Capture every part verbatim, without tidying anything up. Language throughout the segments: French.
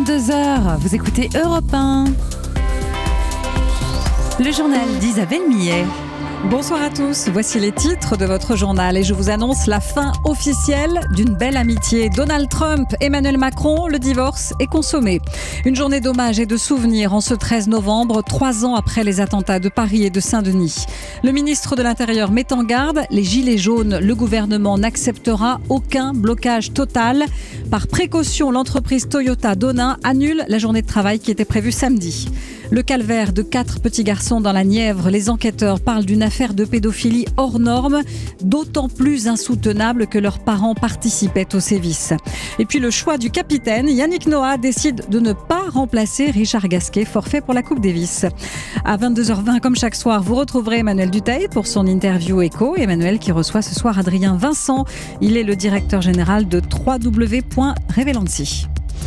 vingt-deux heures, vous écoutez Europe un. Le journal d'Isabelle Millet. Bonsoir à tous, voici les titres de votre journal et je vous annonce la fin officielle d'une belle amitié. Donald Trump, Emmanuel Macron, le divorce est consommé. Une journée d'hommage et de souvenirs en ce treize novembre, trois ans après les attentats de Paris et de Saint-Denis. Le ministre de l'Intérieur met en garde, les gilets jaunes, le gouvernement n'acceptera aucun blocage total. Par précaution, l'entreprise Toyota Donin annule la journée de travail qui était prévue samedi. Le calvaire de quatre petits garçons dans la Nièvre. Les enquêteurs parlent d'une affaire de pédophilie hors norme, d'autant plus insoutenable que leurs parents participaient aux sévices. Et puis le choix du capitaine, Yannick Noah décide de ne pas remplacer Richard Gasquet, forfait pour la Coupe Davis. À vingt-deux heures vingt, comme chaque soir, vous retrouverez Emmanuel Dutheil pour son interview écho. Emmanuel qui reçoit ce soir Adrien Vincent. Il est le directeur général de w w w point revelancy.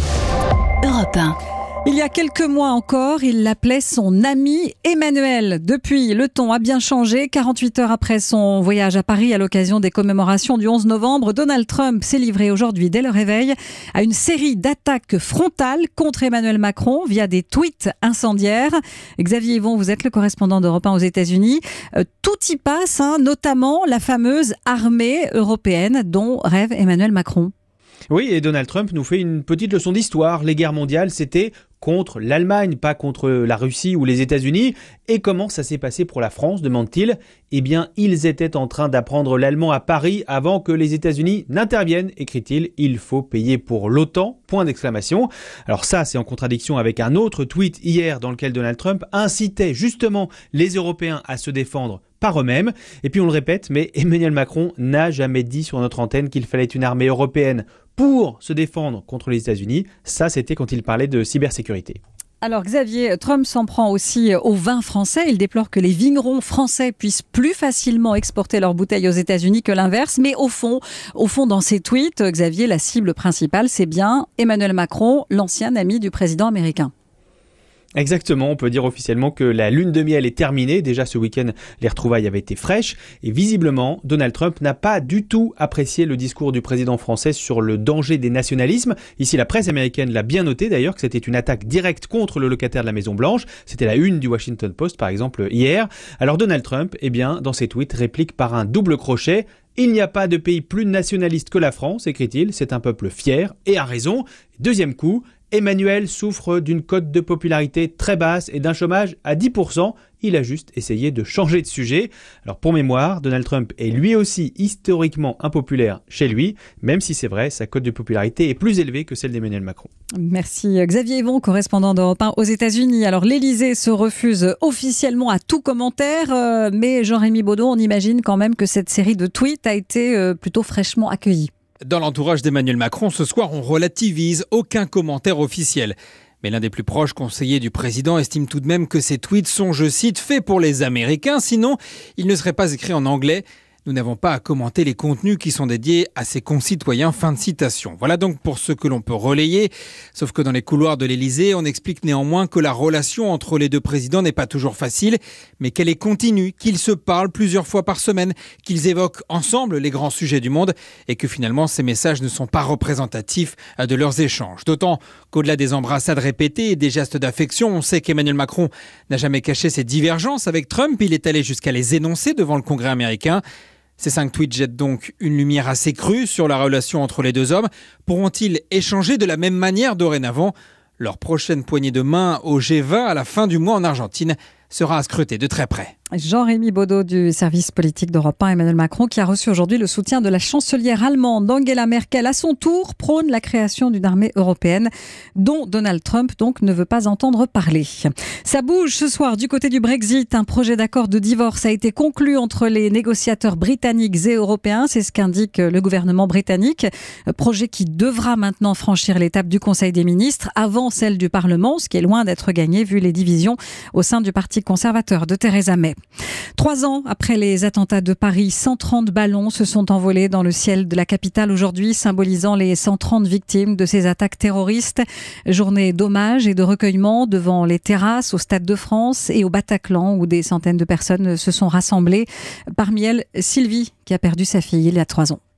Europe un. Il y a quelques mois encore, il l'appelait son ami Emmanuel. Depuis, le ton a bien changé. quarante-huit heures après son voyage à Paris à l'occasion des commémorations du onze novembre, Donald Trump s'est livré aujourd'hui, dès le réveil, à une série d'attaques frontales contre Emmanuel Macron via des tweets incendiaires. Xavier Yvon, vous êtes le correspondant d'Europe un aux États-Unis. Euh, tout y passe, hein, notamment la fameuse armée européenne dont rêve Emmanuel Macron. Oui, et Donald Trump nous fait une petite leçon d'histoire. Les guerres mondiales, c'était contre l'Allemagne, pas contre la Russie ou les États-Unis. Et comment ça s'est passé pour la France, demande-t-il ? Eh bien, ils étaient en train d'apprendre l'allemand à Paris avant que les États-Unis n'interviennent, écrit-il. Il faut payer pour l'OTAN, point d'exclamation. Alors ça, c'est en contradiction avec un autre tweet hier dans lequel Donald Trump incitait justement les Européens à se défendre par eux-mêmes. Et puis on le répète, mais Emmanuel Macron n'a jamais dit sur notre antenne qu'il fallait une armée européenne pour se défendre contre les États-Unis. Ça, c'était quand il parlait de cybersécurité. Alors Xavier, Trump s'en prend aussi au vin français. Il déplore que les vignerons français puissent plus facilement exporter leurs bouteilles aux États-Unis que l'inverse. Mais au fond, au fond, dans ses tweets, Xavier, la cible principale, c'est bien Emmanuel Macron, l'ancien ami du président américain. Exactement, on peut dire officiellement que la lune de miel est terminée. Déjà ce week-end, les retrouvailles avaient été fraîches. Et visiblement, Donald Trump n'a pas du tout apprécié le discours du président français sur le danger des nationalismes. Ici, la presse américaine l'a bien noté d'ailleurs que c'était une attaque directe contre le locataire de la Maison-Blanche. C'était la une du Washington Post par exemple hier. Alors Donald Trump, eh bien, dans ses tweets, réplique par un double crochet. Il n'y a pas de pays plus nationaliste que la France, écrit-il. C'est un peuple fier et a raison. Deuxième coup, Emmanuel souffre d'une cote de popularité très basse et d'un chômage à dix pour cent. Il a juste essayé de changer de sujet. Alors pour mémoire, Donald Trump est lui aussi historiquement impopulaire chez lui, même si c'est vrai, sa cote de popularité est plus élevée que celle d'Emmanuel Macron. Merci Xavier Yvon, correspondant d'Europe un aux États-Unis. Alors l'Élysée se refuse officiellement à tout commentaire, euh, mais Jean-Rémy Baudot, on imagine quand même que cette série de tweets a été euh, plutôt fraîchement accueillie. Dans l'entourage d'Emmanuel Macron, ce soir, on relativise, aucun commentaire officiel. Mais l'un des plus proches conseillers du président estime tout de même que ces tweets sont, je cite, faits pour les Américains, sinon ils ne seraient pas écrits en anglais. Nous n'avons pas à commenter les contenus qui sont dédiés à ses concitoyens. Fin de citation. Voilà donc pour ce que l'on peut relayer. Sauf que dans les couloirs de l'Élysée, on explique néanmoins que la relation entre les deux présidents n'est pas toujours facile, mais qu'elle est continue, qu'ils se parlent plusieurs fois par semaine, qu'ils évoquent ensemble les grands sujets du monde et que finalement ces messages ne sont pas représentatifs de leurs échanges. D'autant qu'au-delà des embrassades répétées et des gestes d'affection, on sait qu'Emmanuel Macron n'a jamais caché ses divergences avec Trump. Il est allé jusqu'à les énoncer devant le Congrès américain. Ces cinq tweets jettent donc une lumière assez crue sur la relation entre les deux hommes. Pourront-ils échanger de la même manière dorénavant ? Leur prochaine poignée de main au G vingt à la fin du mois en Argentine sera à scruter de très près. Jean-Rémy Baudot du service politique d'Europe un, Emmanuel Macron, qui a reçu aujourd'hui le soutien de la chancelière allemande Angela Merkel. À son tour, prône la création d'une armée européenne dont Donald Trump donc ne veut pas entendre parler. Ça bouge ce soir du côté du Brexit. Un projet d'accord de divorce a été conclu entre les négociateurs britanniques et européens. C'est ce qu'indique le gouvernement britannique. Projet qui devra maintenant franchir l'étape du Conseil des ministres avant celle du Parlement, ce qui est loin d'être gagné vu les divisions au sein du Parti conservateur de Theresa May. Trois ans après les attentats de Paris, cent trente ballons se sont envolés dans le ciel de la capitale aujourd'hui, symbolisant les cent trente victimes de ces attaques terroristes. Journée d'hommage et de recueillement devant les terrasses au Stade de France et au Bataclan, où des centaines de personnes se sont rassemblées. Parmi elles, Sylvie, qui a perdu sa fille il y a trois ans.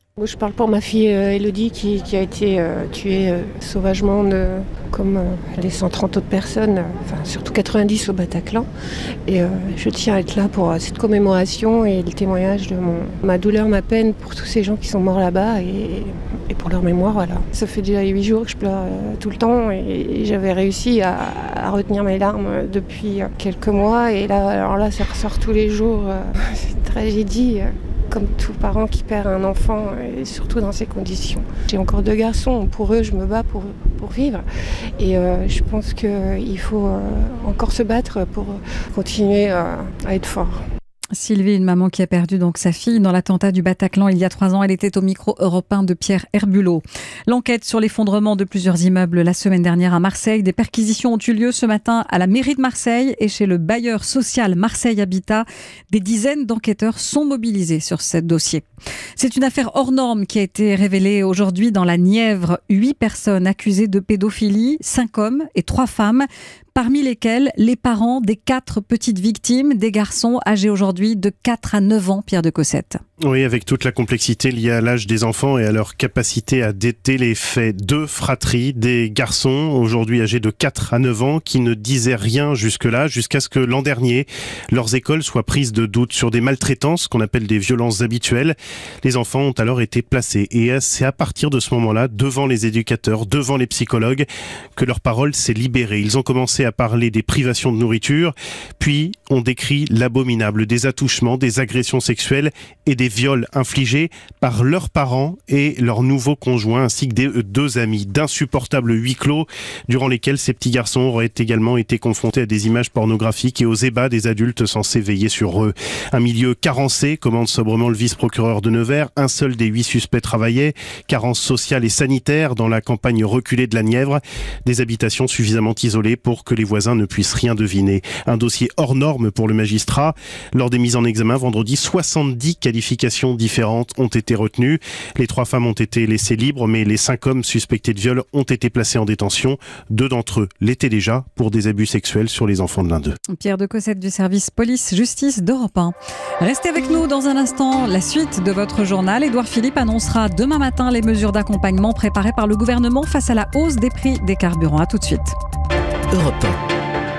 Moi, je parle pour ma fille euh, Elodie qui, qui a été euh, tuée euh, sauvagement de, comme euh, les cent trente autres personnes, euh, enfin surtout quatre-vingt-dix au Bataclan. Et euh, je tiens à être là pour euh, cette commémoration et le témoignage de mon, ma douleur, ma peine pour tous ces gens qui sont morts là-bas et, et pour leur mémoire. Voilà. Ça fait déjà huit jours que je pleure euh, tout le temps et, et j'avais réussi à, à retenir mes larmes depuis quelques mois. Et là, alors là, ça ressort tous les jours. Euh, c'est une tragédie. Euh, comme tout parent qui perd un enfant, et surtout dans ces conditions. J'ai encore deux garçons, pour eux je me bats pour, pour vivre et euh, je pense qu'il faut euh, encore se battre pour continuer euh, à être fort. Sylvie, une maman qui a perdu donc sa fille dans l'attentat du Bataclan il y a trois ans. Elle était au micro européen de Pierre Herbulot. L'enquête sur l'effondrement de plusieurs immeubles la semaine dernière à Marseille. Des perquisitions ont eu lieu ce matin à la mairie de Marseille et chez le bailleur social Marseille Habitat. Des dizaines d'enquêteurs sont mobilisés sur ce dossier. C'est une affaire hors norme qui a été révélée aujourd'hui dans la Nièvre. Huit personnes accusées de pédophilie, cinq hommes et trois femmes. Parmi lesquels les parents des quatre petites victimes, des garçons âgés aujourd'hui de quatre à neuf ans, Pierre de Cossette. Oui, avec toute la complexité liée à l'âge des enfants et à leur capacité à détecter les faits. Deux fratries, des garçons aujourd'hui âgés de quatre à neuf ans qui ne disaient rien jusque-là, jusqu'à ce que l'an dernier, leurs écoles soient prises de doute sur des maltraitances qu'on appelle des violences habituelles. Les enfants ont alors été placés et c'est à partir de ce moment-là, devant les éducateurs, devant les psychologues, que leur parole s'est libérée. Ils ont commencé à parler des privations de nourriture, puis on décrit l'abominable, des attouchements, des agressions sexuelles et des viols infligés par leurs parents et leurs nouveaux conjoints ainsi que des deux amis. D'insupportables huis clos durant lesquels ces petits garçons auraient également été confrontés à des images pornographiques et aux ébats des adultes censés veiller sur eux. Un milieu carencé, commande sobrement le vice-procureur de Nevers. Un seul des huit suspects travaillait. Carence sociale et sanitaire dans la campagne reculée de la Nièvre. Des habitations suffisamment isolées pour que les voisins ne puissent rien deviner. Un dossier hors norme pour le magistrat. Lors des mises en examen vendredi, soixante-dix qualifications différentes ont été retenues. Les trois femmes ont été laissées libres, mais les cinq hommes suspectés de viol ont été placés en détention. Deux d'entre eux l'étaient déjà pour des abus sexuels sur les enfants de l'un d'eux. Pierre de Cossette du service police-justice d'Europe un. Restez avec nous dans un instant. La suite de votre journal. Édouard Philippe annoncera demain matin les mesures d'accompagnement préparées par le gouvernement face à la hausse des prix des carburants. À tout de suite. Europe un.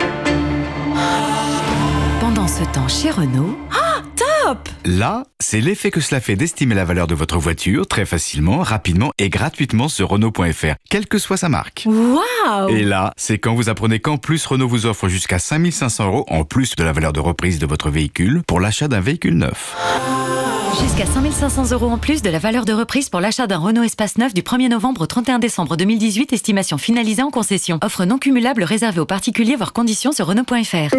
Pendant ce temps chez Renault... Ah, top! Là, c'est l'effet que cela fait d'estimer la valeur de votre voiture très facilement, rapidement et gratuitement sur Renault point F R, quelle que soit sa marque. Waouh! Et là, c'est quand vous apprenez qu'en plus Renault vous offre jusqu'à cinq mille cinq cents euros en plus de la valeur de reprise de votre véhicule pour l'achat d'un véhicule neuf. Jusqu'à cinq mille cinq cents euros en plus de la valeur de reprise pour l'achat d'un Renault Espace neuf du premier novembre au trente et un décembre deux mille dix-huit, estimation finalisée en concession. Offre non cumulable réservée aux particuliers, voire conditions sur Renault point F R.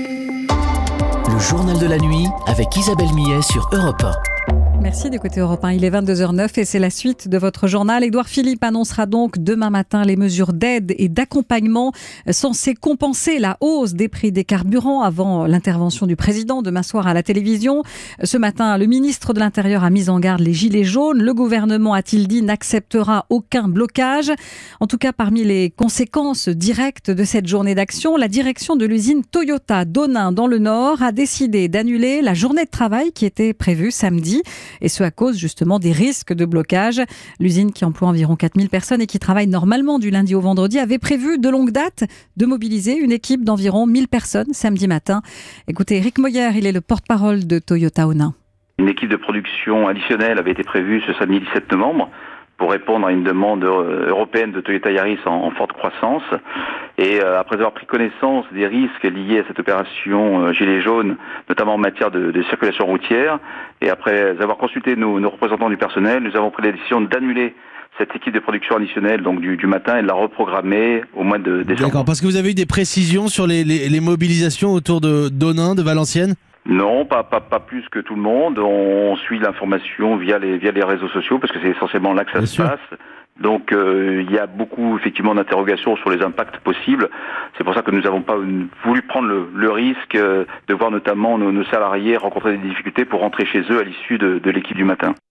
Le journal de la nuit avec Isabelle Millet sur Europe un. Merci d'écouter Europe un. Il est vingt-deux heures zéro neuf et c'est la suite de votre journal. Édouard Philippe annoncera donc demain matin les mesures d'aide et d'accompagnement censées compenser la hausse des prix des carburants avant l'intervention du président demain soir à la télévision. Ce matin, le ministre de l'Intérieur a mis en garde les gilets jaunes. Le gouvernement, a-t-il dit, n'acceptera aucun blocage. En tout cas, parmi les conséquences directes de cette journée d'action, la direction de l'usine Toyota d'Onain dans le Nord a décidé d'annuler la journée de travail qui était prévue samedi. Et ce à cause justement des risques de blocage. L'usine qui emploie environ quatre mille personnes et qui travaille normalement du lundi au vendredi avait prévu de longue date de mobiliser une équipe d'environ mille personnes samedi matin. Écoutez, Eric Moyer, il est le porte-parole de Toyota Onain. Une équipe de production additionnelle avait été prévue ce samedi dix-sept novembre pour répondre à une demande européenne de Toyota Yaris en, en forte croissance. Et euh, après avoir pris connaissance des risques liés à cette opération euh, Gilets jaunes, notamment en matière de, de circulation routière, et après avoir consulté nos, nos représentants du personnel, nous avons pris la décision d'annuler cette équipe de production additionnelle donc du, du matin et de la reprogrammer au mois de décembre. D'accord, parce que vous avez eu des précisions sur les, les, les mobilisations autour de d'Onain, de Valenciennes ? Non, pas, pas, pas plus que tout le monde. On suit l'information via les, via les réseaux sociaux parce que c'est essentiellement là que ça Bien se sûr. passe. Donc euh, il y a beaucoup effectivement d'interrogations sur les impacts possibles. C'est pour ça que nous n'avons pas voulu prendre le, le risque de voir notamment nos, nos salariés rencontrer des difficultés pour rentrer chez eux à l'issue de, de l'équipe du matin.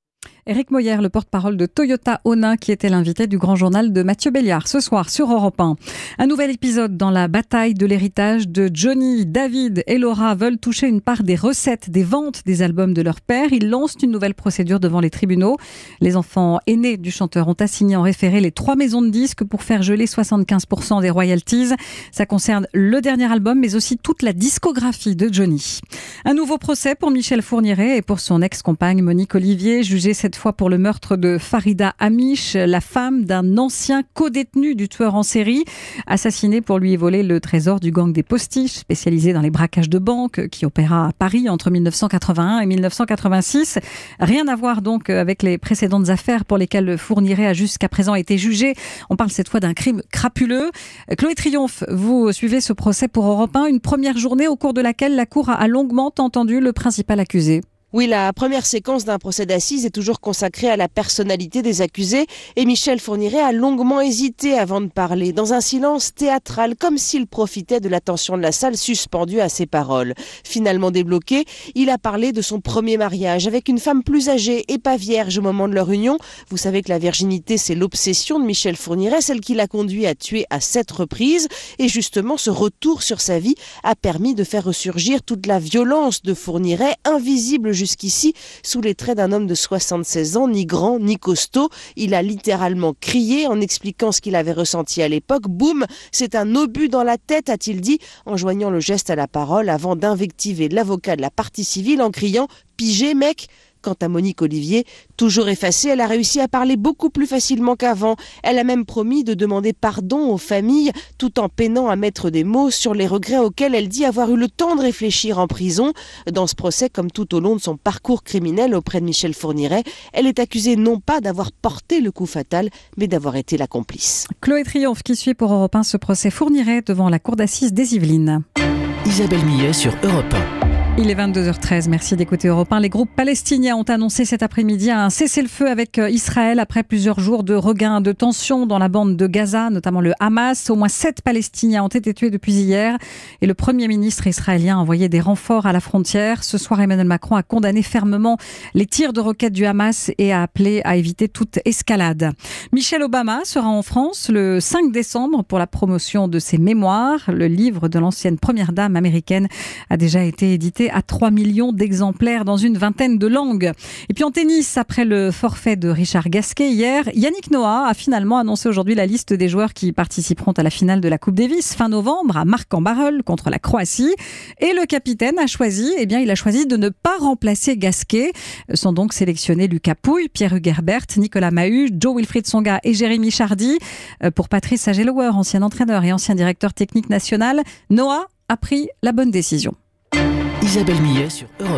Éric Moyer, le porte-parole de Toyota Onin, qui était l'invité du grand journal de Mathieu Béliard ce soir sur Europe un. Un nouvel épisode dans la bataille de l'héritage de Johnny. David et Laura veulent toucher une part des recettes des ventes des albums de leur père. Ils lancent une nouvelle procédure devant les tribunaux. Les enfants aînés du chanteur ont assigné en référé les trois maisons de disques pour faire geler soixante-quinze pour cent des royalties. Ça concerne le dernier album, mais aussi toute la discographie de Johnny. Un nouveau procès pour Michel Fourniret et pour son ex-compagne Monique Olivier, jugée cette fois pour le meurtre de Farida Amish, la femme d'un ancien codétenu du tueur en série, assassiné pour lui voler le trésor du gang des postiches, spécialisé dans les braquages de banques, qui opéra à Paris entre dix-neuf cent quatre-vingt-un et dix-neuf cent quatre-vingt-six. Rien à voir donc avec les précédentes affaires pour lesquelles Fourniret a jusqu'à présent été jugé. On parle cette fois d'un crime crapuleux. Chloé Triomphe, vous suivez ce procès pour Europe un, une première journée au cours de laquelle la Cour a longuement entendu le principal accusé. Oui, la première séquence d'un procès d'assises est toujours consacrée à la personnalité des accusés et Michel Fourniret a longuement hésité avant de parler, dans un silence théâtral, comme s'il profitait de l'attention de la salle suspendue à ses paroles. Finalement débloqué, il a parlé de son premier mariage avec une femme plus âgée et pas vierge au moment de leur union. Vous savez que la virginité, c'est l'obsession de Michel Fourniret, celle qui l'a conduit à tuer à sept reprises. Et justement, ce retour sur sa vie a permis de faire ressurgir toute la violence de Fourniret, invisible jusqu'ici, sous les traits d'un homme de soixante-seize ans, ni grand, ni costaud. Il a littéralement crié en expliquant ce qu'il avait ressenti à l'époque. Boum, c'est un obus dans la tête, a-t-il dit, en joignant le geste à la parole avant d'invectiver l'avocat de la partie civile en criant « Pigé, mec !» Quant à Monique Olivier, toujours effacée, elle a réussi à parler beaucoup plus facilement qu'avant. Elle a même promis de demander pardon aux familles, tout en peinant à mettre des mots sur les regrets auxquels elle dit avoir eu le temps de réfléchir en prison. Dans ce procès, comme tout au long de son parcours criminel auprès de Michel Fourniret, elle est accusée non pas d'avoir porté le coup fatal, mais d'avoir été la complice. Chloé Triomphe qui suit pour Europe un ce procès Fourniret devant la cour d'assises des Yvelines. Isabelle Millet sur Europe un. Il est vingt-deux heures treize, merci d'écouter Europe un. Les groupes palestiniens ont annoncé cet après-midi un cessez-le-feu avec Israël après plusieurs jours de regain de tension dans la bande de Gaza, notamment le Hamas. Au moins sept Palestiniens ont été tués depuis hier et le Premier ministre israélien a envoyé des renforts à la frontière. Ce soir, Emmanuel Macron a condamné fermement les tirs de roquettes du Hamas et a appelé à éviter toute escalade. Michelle Obama sera en France le cinq décembre pour la promotion de ses mémoires. Le livre de l'ancienne première dame américaine a déjà été édité à trois millions d'exemplaires dans une vingtaine de langues. Et puis en tennis, après le forfait de Richard Gasquet hier, Yannick Noah a finalement annoncé aujourd'hui la liste des joueurs qui participeront à la finale de la Coupe Davis fin novembre à Marc-en-Barœul contre la Croatie. Et le capitaine a choisi, eh bien, il a choisi de ne pas remplacer Gasquet. Sont donc sélectionnés Lucas Pouille, Pierre-Hugues Herbert, Nicolas Mahut, Joe Wilfried Tsonga et Jérémy Chardy. Pour Patrice Sagelower, ancien entraîneur et ancien directeur technique national, Noah a pris la bonne décision. Isabelle Millet sur Europe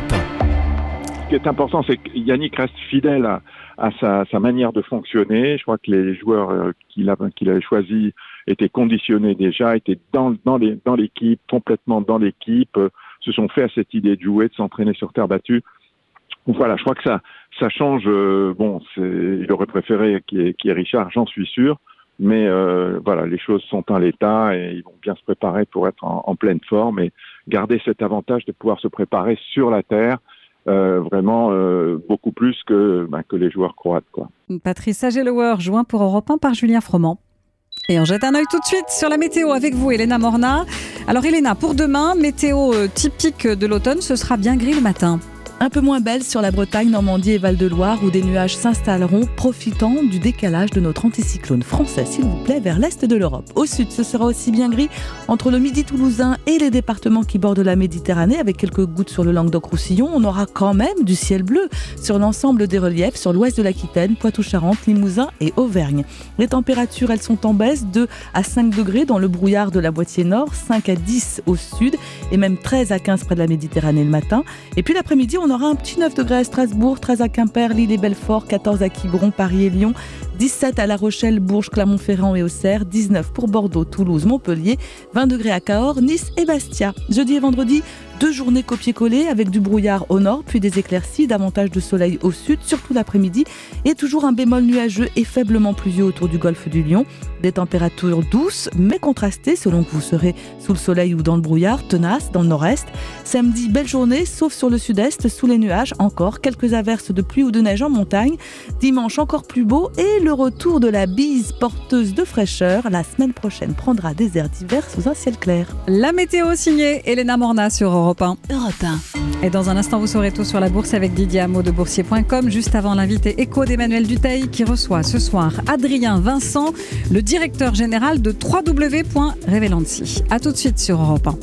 un. Ce qui est important, c'est que Yannick reste fidèle à, à sa, sa manière de fonctionner. Je crois que les joueurs euh, qu'il, a, qu'il avait choisis étaient conditionnés déjà, étaient dans, dans, les, dans l'équipe, complètement dans l'équipe, euh, se sont fait à cette idée de jouer, de s'entraîner sur terre battue. Donc voilà, je crois que ça, ça change. Euh, bon, c'est, il aurait préféré qu'il y ait, qu'il y ait Richard, j'en suis sûr. Mais euh, voilà, les choses sont en l'état et ils vont bien se préparer pour être en, en pleine forme et garder cet avantage de pouvoir se préparer sur la terre, euh, vraiment euh, beaucoup plus que, ben, que les joueurs croates, quoi. Patrice Sagelower, joint pour Europe un par Julien Froment. Et on jette un œil tout de suite sur la météo avec vous, Elena Morna. Alors Elena, pour demain, météo typique de l'automne, ce sera bien gris le matin. Un peu moins belle sur la Bretagne, Normandie et Val-de-Loire où des nuages s'installeront, profitant du décalage de notre anticyclone français, s'il vous plaît, vers l'est de l'Europe. Au sud, ce sera aussi bien gris entre le midi toulousain et les départements qui bordent la Méditerranée, avec quelques gouttes sur le Languedoc-Roussillon. On aura quand même du ciel bleu sur l'ensemble des reliefs, sur l'ouest de l'Aquitaine, Poitou-Charentes, Limousin et Auvergne. Les températures, elles sont en baisse, deux à cinq degrés dans le brouillard de la moitié nord, cinq à dix au sud et même treize à quinze près de la Méditerranée le matin. Et puis l'après-midi, on aura un petit neuf degrés à Strasbourg, treize à Quimper, Lille et Belfort, quatorze à Quiberon, Paris et Lyon, dix-sept à La Rochelle, Bourges, Clermont-Ferrand et Auxerre, dix-neuf pour Bordeaux, Toulouse, Montpellier, vingt degrés à Cahors, Nice et Bastia. Jeudi et vendredi, deux journées copier-coller avec du brouillard au nord, puis des éclaircies, davantage de soleil au sud, surtout l'après-midi, et toujours un bémol nuageux et faiblement pluvieux autour du golfe du Lion. Des températures douces mais contrastées selon que vous serez sous le soleil ou dans le brouillard, tenace dans le nord-est. Samedi, belle journée, sauf sur le sud-est, sous les nuages, encore quelques averses de pluie ou de neige en montagne. Dimanche, encore plus beau et le retour de la bise porteuse de fraîcheur. La semaine prochaine prendra des airs d'hiver sous un ciel clair. La météo signée Elena Morna sur Europe un. Europe un. Et dans un instant, vous saurez tout sur la bourse avec Didier Hameau de boursier point com. Juste avant l'invité écho d'Emmanuel Dutheil qui reçoit ce soir Adrien Vincent, le directeur général de w w w point revelancy. A tout de suite sur Europe un.